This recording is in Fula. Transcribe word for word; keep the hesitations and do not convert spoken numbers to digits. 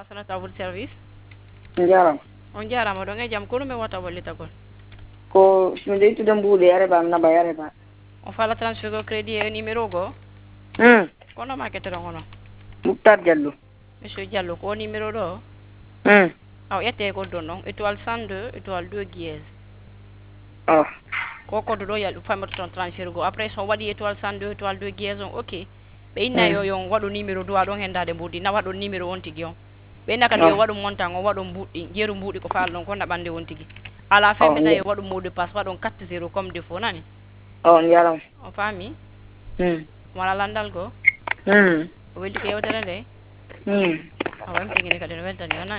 Sana tawul service. Jaram. On jarama ɗon e jaam ko ɗum e wata wallitagol Ko mi deytude mbuuɗe yare ba mi naba yare ba. on fala transfert go crédit e numéro go Hmm. kono ma ketteton onon Muktar Diallo. monsieur Diallo ko numéro ɗo Hmm. aw ƴette ko don ɗon étoile cent deux étoile deux dièse Oh. ko code ɗo yal famirta ton transfert go après so waɗi étoile cent deux étoile deux dièse on ok ɓe inna yo Hmm. yon waɗu numéro duwa ɗon hendade mbuɗi nawa ɗon numéro on tigi on ɓe inna kadi yo Oh. waɗu montant o waɗu mbuɗɗi jeeru mbuɗi ko faala ɗon ko naɓande on tigi à la fin Oh. ɓe nayi yo waɗu mot de passe waɗon quatre zéro comme défaut nani Oh, jaram. on faami Hmm. wala landal go Hmm. o welti ko yewtere nde Hmm. o wamtigini kadi no weltani o nani